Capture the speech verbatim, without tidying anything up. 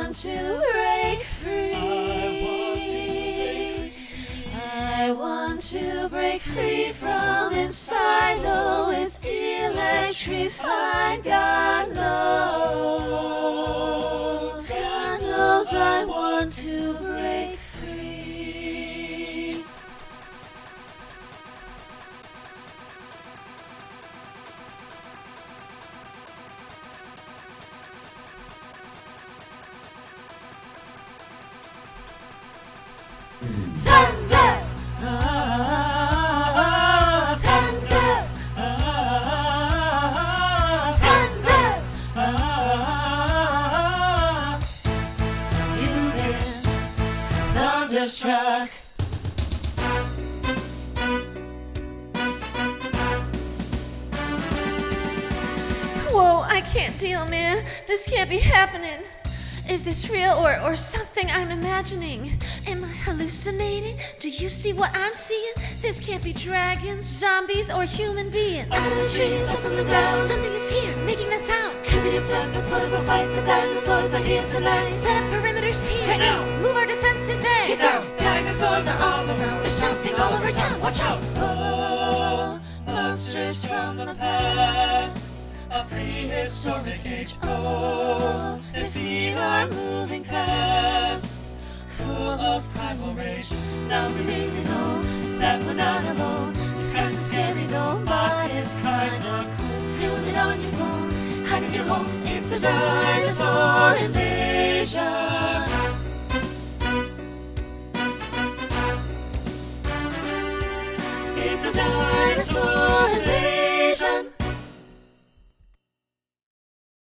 want to break free. I want to break free from inside, though it's electrified. God knows, God knows I want to break free. Thunder! Ah, thunder! Ah, thunder! Ah, you've been thunderstruck. Whoa, I can't deal, man. This can't be happening. Is this real or, or something I'm imagining? Am I hallucinating? Do you see what I'm seeing? This can't be dragons, zombies, or human beings. Out of the trees, up from the ground, something is here, making that sound. Could be a threat, that's what we'll fight. The dinosaurs are here tonight. Set up perimeters here. Right now. Move our defenses there. Get down. Dinosaurs are all around. There's something all over town. Watch out. Oh, monsters from the past. A prehistoric age, oh, their feet are moving fast, full of primal rage. Now we really know that we're not alone. It's kind of scary though, but it's kind of cool. Feel it on your phone, hide in your homes. It's a dinosaur invasion. It's a dinosaur